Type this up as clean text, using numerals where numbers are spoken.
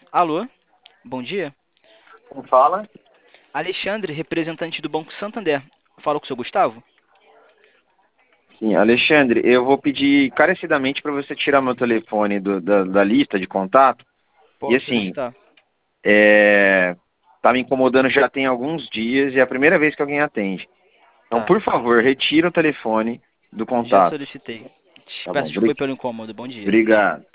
Alô, bom dia. Quem fala? Alexandre, representante do Banco Santander. Falo com o seu Gustavo? Sim, Alexandre, eu vou pedir encarecidamente para você tirar meu telefone da lista de contato. E Posso assim, solicitar. é, tá me incomodando já tem alguns dias e é a primeira vez que alguém atende. Então, Tá, por favor, retira o telefone do já contato. solicitei. Tá bom, Peço desculpa pelo incômodo. Bom dia. obrigado.